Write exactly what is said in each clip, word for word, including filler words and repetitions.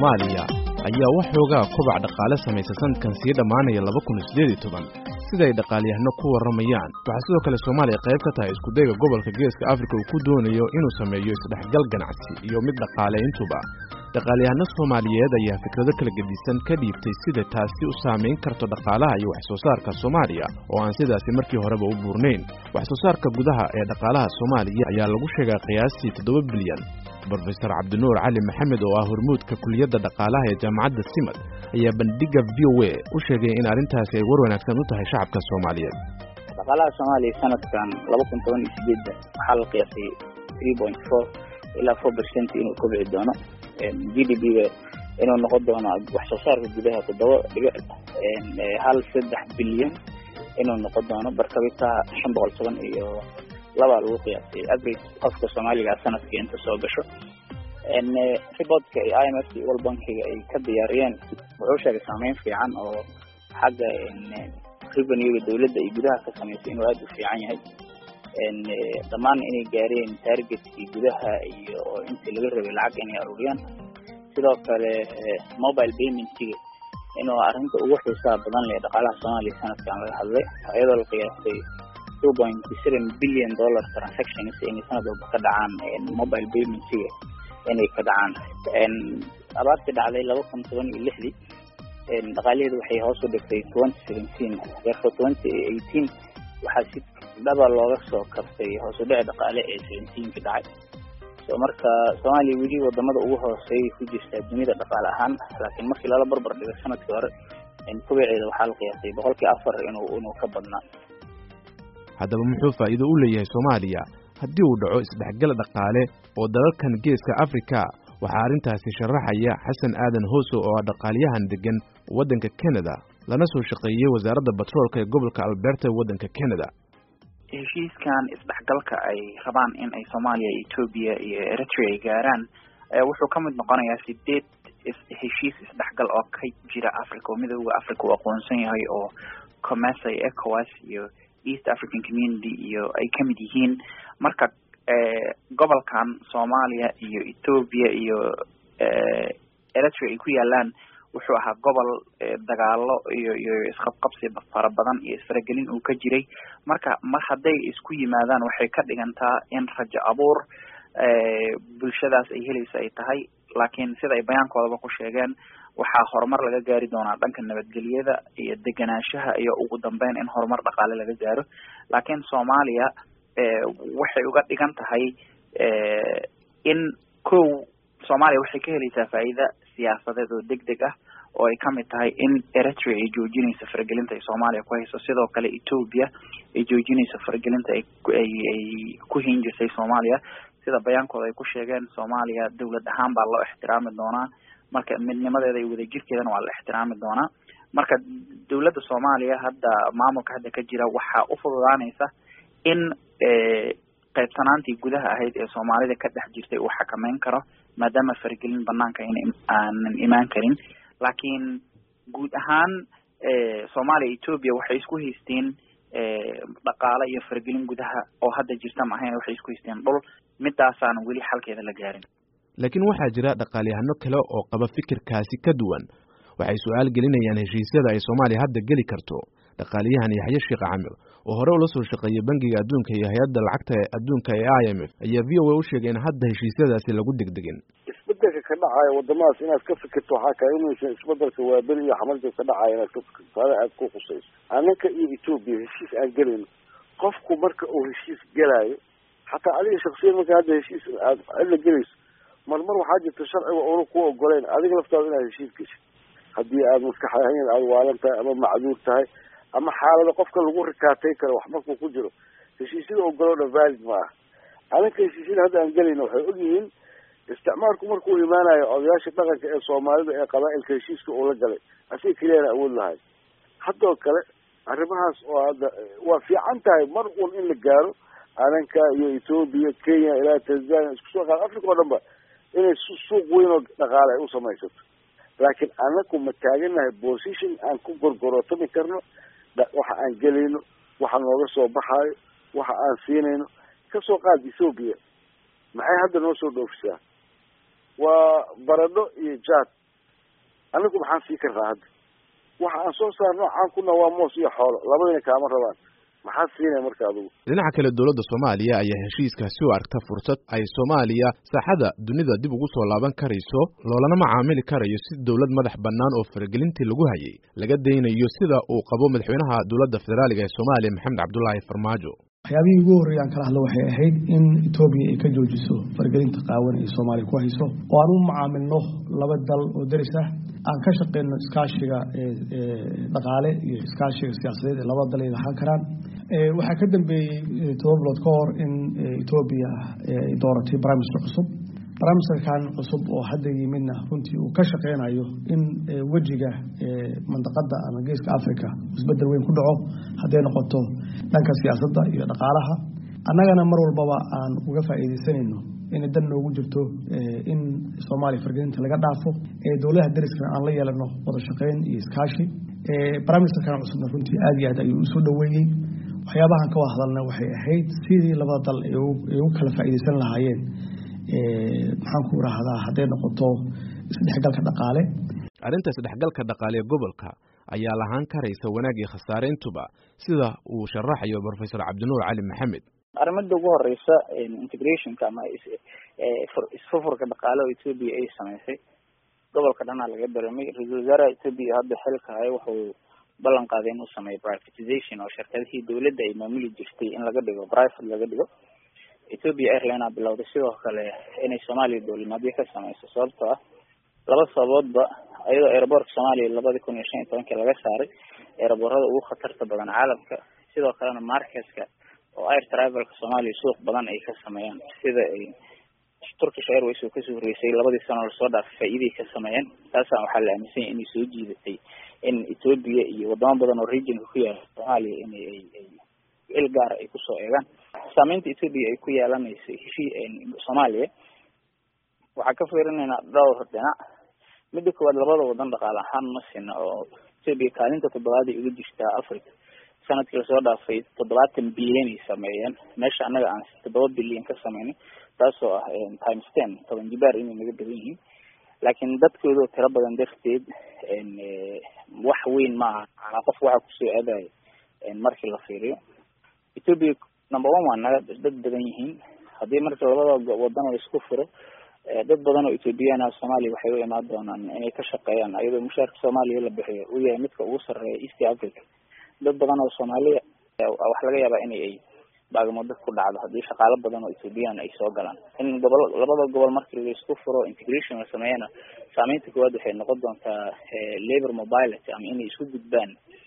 Soomaaliya ayaa waxoogaa kobac dhaqaale samaysa sanadkan sii dhamaanaya laba kun iyo siddeed iyo toban sida ay dhaqaaliyahano ku waramayaan. Waxaa sidoo kale Soomaaliya qayb ka tahay isku dayga gobolka Geeska Afrika uu ku doonayo inuu sameeyo isdhexgal ganacsi iyo mid dhaqaale intuba. dhaqaaliyahano Soomaaliyeed ayaa fikrado kala gedisan ka dhiibtay sida taasi u saameyn karto dhaqaalaha iyo wax soo saarka Soomaaliya oo aan sidaasi markii horeba u buurnayn. Wax soo saarka gudaha ee dhaqaalaha Soomaaliya ayaa lagu sheegay qiyaastii toddoba bilyan. Professor Cabdinuur Cali Maxamed oo ah hormuudka kulliyadda dhaqaalaha ee jaamacadda Simad ayaa bandhiga V O A u sheegay in arrintaasi ay war wanaagsan u tahay shacabka Soomaaliyeed. dhaqaalaha Soomaaliya sanadkan laba kun iyo siddeed waxaa la qiyaasay three point four ilaa four percent inuu kobci doono. G D P-ga inuu noqon doono wax soo saarka gudaha toddoba dhibic hal saddex bilyan inuu noqon doono barkabita shan boqol toban iyo laba lagu qiyaasay average qofka Soomaaliga sanadkii inta soo gasho. Reportka I M F iyo World Bank-ga ay ka diyaariyeen wuxuu sheegay saameyn fiican oo xagga revenue-ga dawladda iyo gudaha ka sameysay inuu aad u fiican yahay. dhammaan inay gaareen targetkii gudaha iyo intii laga rabay lacag inay aruuriyaan. sidoo kale mobile payment-iga inuu arrinta ugu xiisaha badan leh dhaqaalaha Soomaaliya sanadkan laga hadlay iyadoo la qiyaasay two point seven billion dollar transactions inay sanad walba ka dhacaan mobile payment-iga inay ka dhacaan. abaartii dhacday laba kun toban iyo lixdii dhaqaalaheedu waxay hoos u dhigtay twenty seventeen therefore twenty eighteen waxaa si dhaba looga soo kabtay hoos u dhici dhaqaale ee seventeen-ki dhacay. so marka Soomaaliya weli wadamada ugu hooseeyay ku jirta dunida dhaqaale ahaan, laakiin markii lala barbar dhigo sanadkii hore kobaceeda waxaa la qiyaasay boqolkiiba afar inuu inuu ka badnaa. Haddaba muxuu faa'iido u leeyahay Soomaaliya haddii uu dhaco isdhexgal dhaqaale oo dalalkan Geeska Afrika? Waxaa arrintaasi sharaxaya Xasan Aadan Hooso oo ah dhaqaaliyahan degan waddanka Canada lana soo shaqeeyay wasaaradda batroolka ee gobolka Alberta ee waddanka Canada. heshiiskan isdhexgalka ay rabaan in ay Soomaaliya, Ethiopia iyo Eritrea ay gaaraan wuxuu ka mid noqonayaa sideed heshiis isdhexgal oo ka jira Afrika oo midowga Afrika uu aqoonsan yahay oo COMESA, ECOWAS iyo East African Community iyo ay ka mid yihiin. marka gobolkan Soomaaliya iyo Ethiopia iyo Eritrea ay ku yaalaan wuxuu ahaa gobol dagaalo iyo iyo isqabqabsi fara badan iyo isfaragelin uu ka jiray. marka mar hadday isku yimaadaan waxay ka dhigantaa in rajo abuur bulshadaas ay helayso ay tahay. laakiin sida ay bayaankoodaba ku sheegeen waxaa horumar laga gaari doonaa dhanka nabadgelyada iyo deganaanshaha iyo ugu dambeyn in horumar dhaqaale laga gaaro. laakiin Soomaaliya waxay uga dhigan tahay in kow Soomaaliya waxay ka helaysaa faa'iido siyaasadeed oo degdeg ah oo ay kamid tahay in Eritrea ay joojinayso faragelinta ay Soomaaliya ku hayso, sidoo kale Ethiopia ay joojinayso faragelinta ay ay ku hinjisay Soomaaliya. sida bayaankooda ay ku sheegeen Soomaaliya dawlad ahaan baa loo ixtiraami doonaa, marka midnimadeeda iyo wadajirkeedana waa la ixtiraami doonaa. marka dawladda Soomaaliya hadda maamulka hadda ka jira waxaa u fududaanaysa in qaybsanaantii gudaha ahayd ee Soomaalida ka dhex jirtay uu xakameyn karo maadaama faragelin banaanka aanan imaan karin. laakiin guud ahaan Soomaaliya Ethiopia waxay isku haysteen dhaqaale iyo faragelin gudaha oo hadda jirta ma ahayn, waxay isku haysteen dhul midaasaan weli xalkeeda la gaarin. laakiin waxaa jira dhaqaaliyahano kale oo qaba fikirkaasi ka duwan. waxay su'aal gelinayaan heshiisyada ay Soomaaliya hadda geli karto. dhaqaaliyahan Yaxye Sheekh Camil oo hore ula soo shaqeeyay Bangiga Adduunka iyo Hay'adda Lacagta Adduunka ee I M F ayaa V O A u sheegay in hadda heshiisyadaasi lagu degdegin. isbedelka ka dhacaya wadamadaas inaad ka fikirto waxaa ka imanaysa isbedelka waaberi iyo xamarka ka dhacaya inaad ka fikirto hada aad ku khusayso. anaka iyo Ethiopia heshiis aan gelin qofku marka uu heshiis gelayo xataa adiga shakhsiyan marka hadda heshiis aad la gelayso marmar waxaa jirta sharciga oo ku ogoleen adiga laftaada inaad heshiis gasho haddii aad maskaxdahayn aad waalan tahay ama macduur tahay ama xaalada qofka lagu rikaatay karo wax markuu ku jiro heshiisyada ogolooda valid ma aha. anaka heshiisyada hadda aan gelayno waxay ogyihiin isticmaalku markuu imaanayo odayaasha dhaqanka ee Soomaalida ee qabaa'ilka heshiiska uu la galay asiga kaliya awood lahay. haddoo kale arrimahaas oo hadda waa fiican tahay mar uun in la gaaro ananka iyo Ethiopia, Kenya ilaa Tanzania isku soo qaad Afrika oo dhanba inay suuq weyn oo dhaqaale ay u samaysato. laakiin anaku ma taaganahay position aan ku gorgorotami karno waxa aan gelayno waxa nooga soo baxayo waxa aan siinayno ka soo qaad Ethiopia maxay hadda noo soo dhoofisaa waa baradho iyo jaad anigu maxaan sii karnaa hadda waxa aan soo saarno caan kuna waa moos iyo xoolo labadina kaama rabaan maxaa siinay marka adigu dhinaca kale dowladda Soomaaliya ayaa heshiiskaasi u aragta fursad ay Soomaaliya saaxada dunida dib ugu soo laaban karayso loolana macaamili karayo si dowlad madax bannaan oo faragelintii lagu hayay laga deynayo sida uu qabo madaxweynaha dowladda federaaliga ee Soomaaliya Maxamed Cabdullaahi Farmaajo. waxyaabihii ugu horreeyay aan kala hadlo waxay ahayd in Ethiopia ay ka joojiso faragelinta qaawan ee Soomaaliya ku hayso oo aan u macaamilno laba dal oo daris ah aan ka shaqeyno iskaashiga dhaqaale iyo iskaashiga siyaasadeed ee laba dal ay lahaan karaan. waxaa ka dambeeyay toban bilood ka hor in Ethiopia ay dooratay prime minister cusub prime ministerkan cusub oo hadda yimidna runtii uu ka shaqeynayo in wajiga mandaqada ama geeska Afrika isbedel weyn ku dhaco haday noqoto dhanka siyaasadda iyo dhaqaalaha annagana mar walba aan uga faa'iideysanayno in dan noogu jirto in Soomaaliya fargelinta laga dhaafo ee dawladaha dariska aan la yeelano wada shaqeyn iyo iskaashi prime ministerkan cusubna runtii aad iyo aad ayuu u soo dhaweeyay waxyaabahan ka wada hadalna waxay ahayd sidii labada dal ay u kala faa'iideysan lahaayeen ee maxaan ku raahdaa haday noqoto isdhexgalka dhaqaale arrinta isdhexgalka dhaqaale ee gobolka ayaa lahaan karaysa wanaag iyo khasaareyntuba sida uu sharaxayo Professor Cabdinuur Cali Maxamed. arrimada ugu horeysa integrationka ama isfurfurka dhaqaale oo Ethiopia ay sameysay gobolka dhanaa laga dareemay ra-iisul wasaaraha Ethiopia hadda xilka haya wuxuu ballan qaaday inuu sameeyo privatization oo shirkadihii dawladda ay maamuli jirtay in laga dhigo private laga dhigo. Ethiopia Airlines ayaa bilowday sidoo kale inay Soomaaliya dawladnimada ka sameyso sababtoo ah laba sababoodba ayadoo airport Soomaaliya labada kun iyo shan iyo toban laga saaray airportada ugu khatarta badan caalamka sidoo kalena marketka oo air travelka Soomaaliya suuq badan ay ka sameeyaan sida ay Turkish Airways oo ka soo horeysay labadii sano la soo dhaafay faa'iido ka sameeyeen taas waxaa la aaminsan in ay soo jiidatay in Ethiopia iyo wadamo badan oo regionka ku yaala Soomaaliya in ay il gaar ay ku soo eegaan saameynta Ethiopia ay ku yeelanayso heshii Soomaaliya waxaa ka fiirinaynaa dhowr dhinac mid koowaad labada wadan dhaqaale ahaan ma sina oo Ethiopia kaalinta toddobaad ay uga jirtaa Afrika sanadkii la soo dhaafay toddobaatan bilyan ay sameeyeen meesha anaga aan toddoba bilyan ka sameynay taasoo ah times ten toban jibaar inay naga badan yihiin laakiin dadkooda tiro badan darteed wax weyn ma aha qof waxa ku soo aadayo markii la fiiriyo Ethiopia number one waa naga dad badan yihiin haddii marka labada wadan la isku furo dad badan oo Ethiopian ah Soomaaliya waxay u imaan doonaan inay ka shaqeeyaan ayadoo mushaarka Soomaaliya la bixiyo uu yahay midka ugu sarreeya East Africa dad badan oo Soomaaliya wax laga yaabaa inay ay baagmoodo ku dhacdo haddii shaqaale badan oo Ethiopian ay soo galaan in gobol labada gobol markii la isku furo integration la sameeyana saameynta koowaad waxay noqon doontaa labor mobility ama inay isku gudbaan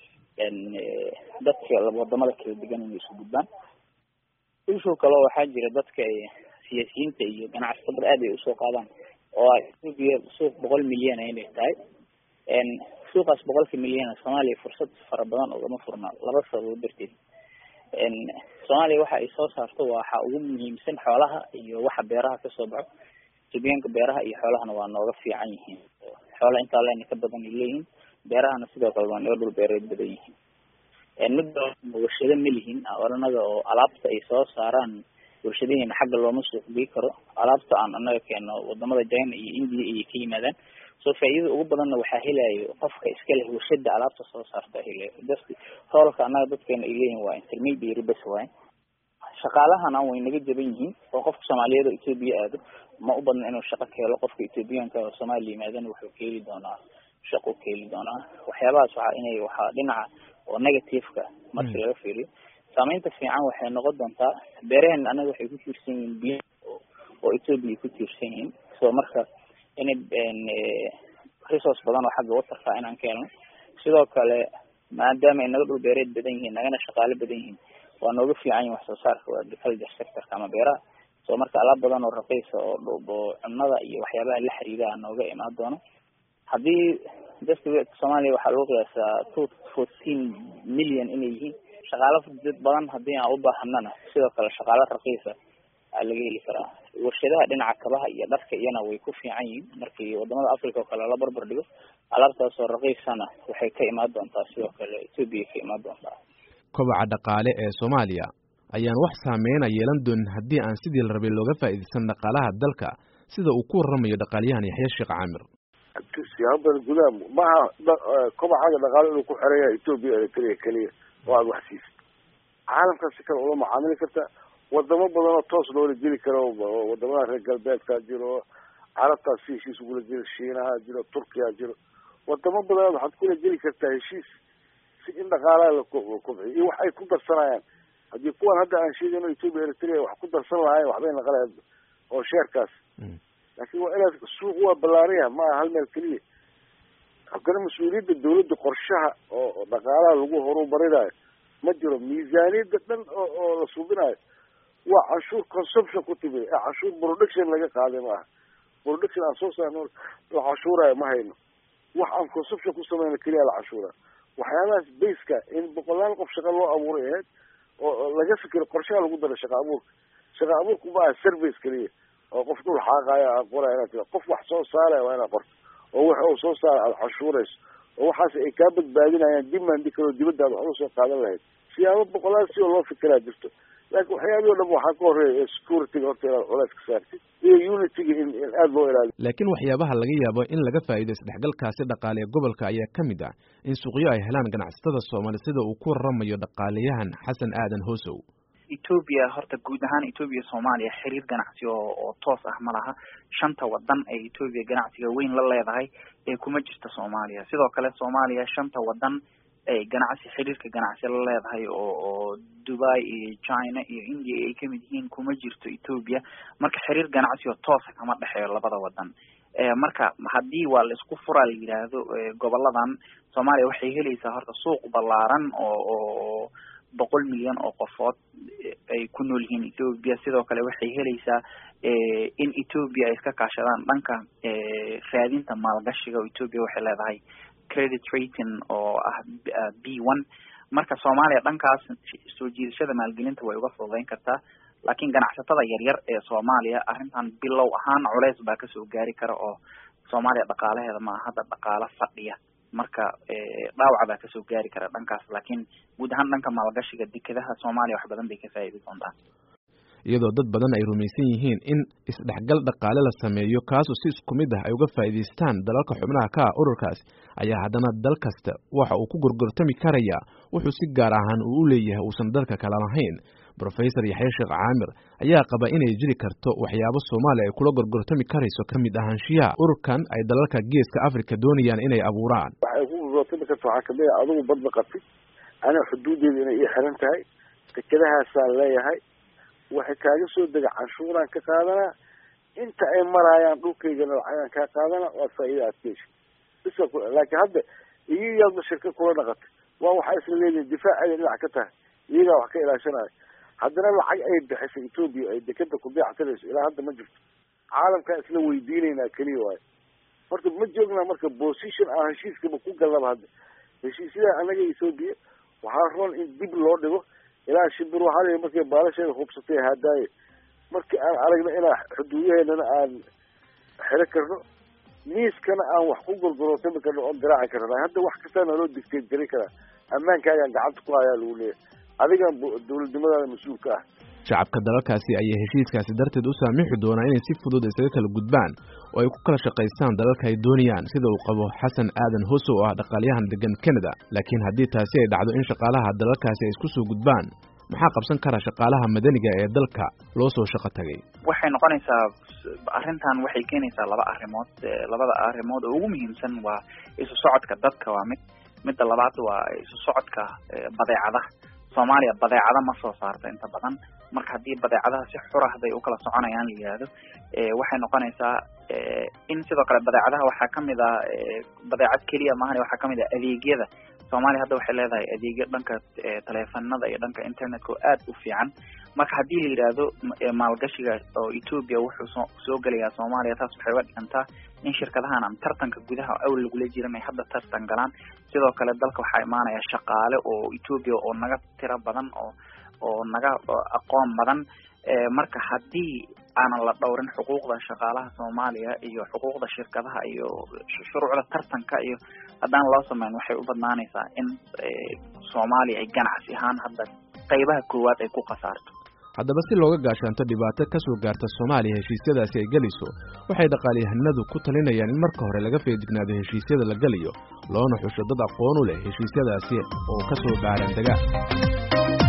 dadka wadamada kala degan inay isku gudbaan isoo kale waxaa jira dadka siyaasiyiinta iyo ganacsatada aad ay u soo qaadaan oo Ethiopia suuq boqol milyan ay tahay en suuqaas boqolka milyan Soomaaliya fursad fara badan oo ma furna laba sabab darteed en Soomaaliya waxa ay soo saarto waxa ugu muhiimsan xoolaha iyo waxa beeraha ka soo baxo Ethiopia beeraha iyo xoolahana waa nooga fiican yihiin xoolaha inta leen ka badan leeyihiin beerahana sidoo kale waa dhul beereed badan yihiin en mid warshado milihin oranaga oo alaabta ay soo saaraan warshadaheena xagga looma suuq bii karo alaabta aan anaga keeno wadamada China iyo India ay ka yimaadaan soo faa'iido ugu badanna waxaa helayo qofka iska leh warshada alaabta soo saarta helayo dadka hawlka anaga dadkeena ay leeyihiin waa intermediary bas waay shaqaalahana way naga jaban yihiin oo qofka Soomaaliyeed oo Ethiopia aado ma u badna inuu shaqo ka helo qofka Ethiopian-ka oo Soomaaliya yimaadana wuxuu ka heli doonaa shaqo ka heli doonaa waxyaabahaas waxa inay waxa dhinaca oo negative-ka markii laga fiiriyo saameynta fiican waxay noqon doontaa beeraheen anaga waxay ku tiirsan yihiin biyo oo Ethiopia ku tiirsan yihiin soo marka in resource badan oo xagga waterka inaan ka helno sidoo kale maadaama ay naga dhul beereed badan yihiin nagana shaqaale badan yihiin waa nooga fiican wax soo saarka waa agriculture sector ama beeraha soo marka alaab badan oo raqiis oo dhubo cunnada iyo waxyaabaha la xiriira nooga imaan doono haddii dadka Soomaaliya waxa loo qiyaasaa two fourteen million inay yihiin shaqaale dad badan haddii aan u baahanana sidoo kale shaqaale raqiis ah laga heli karaa warshadaha dhinaca kabaha iyo dharka iyana way ku fiican yihiin markii wadamada Afrika oo kale la barbar dhigo alaabtaas oo raqiisana waxay ka imaan doontaa sidoo kale Ethiopia ka imaan doontaa kobaca dhaqaale ee Soomaaliya ayaan wax saameyn yeelan doonin haddii aan sidii la rabay looga faa'iideysan dhaqaalaha dalka sida uu ku waramayo dhaqaaliyahan Yaxya Sheekh Caamir siyaabo badan gudaha maaha kobacaga dhaqaale inuu ku xereeya Ethiopia Eritrea kaliya oo aad wax siisid caalamka si kale ula macaamili karta wadamo badan oo toos loola jiri karo wadamada reer galbeedka jiro carabta si heshiis ugula jiro Shiinaha jiro Turkiya jiro wadamo badan waxaad kula jiri kartaa heshiis si in dhaqaalaha la kobciyo iyo wax ay ku darsanayaan haddii kuwan hadda aan sheegayno Ethiopia Eritrea wax ku darsan lahaayeen waxbay naqalayaan oo sheerkaas laakiin waa inaad suuq waa ballaariya ma hal meel keliya haddana mas-uuliyadda dawladda qorshaha oo dhaqaalaha lagu horumarinayo ma jiro miisaaniyadda dhan oo oo la suubinayo waa canshuur consumption ku timi ee canshuur production laga qaaday maaha production aan soo saarno la cashuurayo ma hayno wax aan consumption ku sameyno keliya la cashuura waxyaabahaas bayska in boqolaal qof shaqa loo abuuray ahayd oo laga fikiro qorshaha lagu daro shaqa abuurka shaqa abuurku ma aha service keliya oo qof dhul xaaqayo aan qoraya inaad tira qof wax soo saaraya waa inaad qorto oo waxa uu soo saara aada cashuurayso oo waxaas ay kaa badbaadinayaan dimandi kaloo dibadda aad wax usoo qaadan lahayd siyaabo boqolaal si oo loo fikiraa jirto laakiin waxyaabii o dhan waxaa ka horeeya securityga horta inaad culays ka saartid iyo unityga in in aada loo ilaaliyo laakiin waxyaabaha laga yaabo in laga faa'iido isdhexgalkaasi dhaqaale ee gobolka ayaa ka mid ah in suuqyo ay helaan ganacsatada Soomaali sida uu ku waramayo dhaqaalayahan Xasan Aadan Hoosow Ethiopia horta guud ahaan Ethiopia Soomaaliya xiriir ganacsi oo oo toos ah ma laha shanta wadan ee Ethiopia ganacsiga weyn la leedahay ee kuma jirto Soomaaliya sidoo kale Soomaaliya shanta wadan ee ganacsi xiriirka ganacsi la leedahay oo oo Dubai iyo China iyo India ay kamid yihiin kuma jirto Ethiopia marka xiriir ganacsi oo toos ah kama dhaxeeyo labada wadan ee marka hadii waa la isku furaa la yiraahdo goboladan Soomaaliya waxay helaysaa horta suuq ballaaran oo oo boqol milyan oo qofood ay ku nool yihiin Ethiopia sidoo kale waxay helaysaa in Ethiopia ay iska kaashadaan dhanka raadinta maalgashiga oo Ethiopia waxay leedahay credit rating oo ah B one marka Soomaaliya dhankaas soo jiidashada maalgelinta way uga fududeyn kartaa laakiin ganacsatada yaryar ee Soomaaliya arrintan bilow ahaan culays baa ka soo gaari kara oo Soomaaliya dhaqaalaheeda ma hadda dhaqaale fadhiya marka dhaawac baa ka soo gaari kara dhankaas laakiin guud ahaan dhanka maalgashiga dekedaha Soomaaliya wax badan bay ka faa'iidi doontaa iyadoo dad badan ay rumaysan yihiin in isdhexgal dhaqaale la sameeyo kaas oo si isku mid ah ay uga faa'iideystaan dalalka xubnaha ka ah ururkaas ayaa haddana dal kasta waxa uu ku gorgortami karaya wuxuu si gaar ahaan uu u leeyahay uusan dalka kale lahayn Professor Yaxya Sheekh Caamir ayaa qaba inay jiri karto waxyaabo Soomaaliya ay kula gorgortami karayso kamid ahaanshiyaha ururkan ay dalalka Geeska Afrika doonayaan inay abuuraan waxay ku gorgortami kartaa waxa kamid ah adigu badba qabtid ana xuduudeeda inay ii xiran tahay dekedahaasaan leeyahay waxay kaaga soo dega canshuuraan ka qaadana inta ay marayaan dhulkaygana lacagaan kaa qaadana waa faa'iido aad ka heshay bisa laakiin hadda iyo yaadba shirka kula dhaqatay waa waxay isla leeyihiin difaaceeda dhinac ka tahay iyagaa wax ka ilaashanaya haddana lacag ay bixisay Ethiopia ay dekeda ku beecsanayso ilaa hadda ma jirto caalamkaa isla weydiinaynaa keliya waayo horta ma joognaa marka position aan heshiiskaba ku galnaba hadda heshiisyada annaga Ethiopia waxaa roon in dib loo dhigo ilaa shimbir waxaa leeyahay markay baalasheeda hubsatay haadaaye markii aan aragno inaa xuduudaheennana aan xiro karno miiskana aan wax ku gorgorotami karno oo garaaci karna hadda wax kastaa naloo digteed gari karaa ammaankaagaan gacanta ku hayaa lagu leeyahay adigan dawladnimadaada mas-uulka ah shacabka dalalkaasi ayay heshiiskaasi darteed u saamixi doonaa inay si fudud isaga kala gudbaan oo ay ku kala shaqaystaan dalalka ay doonayaan sida uu qabo Xasan Aadan Hoosow oo ah dhaqaalayahan degan Canada laakiin haddii taasi ay dhacdo in shaqaalaha dalalkaasi ay isku soo gudbaan maxaa qabsan kara shaqaalaha madaniga ee dalka loo soo shaqo tagay waxay noqonaysaa arrintan waxay keenaysaa laba arrimood labada arrimood oo ugu muhiimsan waa isu socodka dadka waa mid midda labaad waa isu socodka badeecadaha Soomaaliya badeecada ma soo saarto inta badan marka hadii badeecadaha si xor ah ay u kala soconayaan liyaado ee waxay noqonaysaa in sidoo kale badeecadaha waxa kamid ah badeecad kaliya ma aha waxa kamid ah adeegyada Soomaaliya hadda waxay leedahay adeegyo dhanka taleefanada iyo dhanka internetka oo aad u fiican marka hadii la yiraahdo maalgashiga oo Ethiopia wuxuu soo galayaa Soomaaliya taas waxay wadhantaa in shirkadahan aan tartanka gudaha awl lagu leeyahay hadda tartan galaan sidoo kale dalka waxa imaanaya shaqaale oo Ethiopia oo naga tira badan oo oo naga aqoon badan marka hadii aan la dhowrin xuquuqda shaqaalaha Soomaaliya iyo xuquuqda shirkadaha iyo shuruucda tartanka iyo hadaan loo sameeyo waxay u badnaanaysaa in Soomaaliya ay ganacsi ahaan hadda qaybaha koowaad ay ku qasaarto haddaba si looga gaashaanto dhibaato ka soo gaarta Soomaaliya heshiisyadaasi ay galiso waxay dhaqaaliyahanadu ku talinayaan in marka hore laga feejignaado heshiisyada la galiyo loona xusho dad aqoon u leh heshiisyadaasi oo ka soo baaran dagaa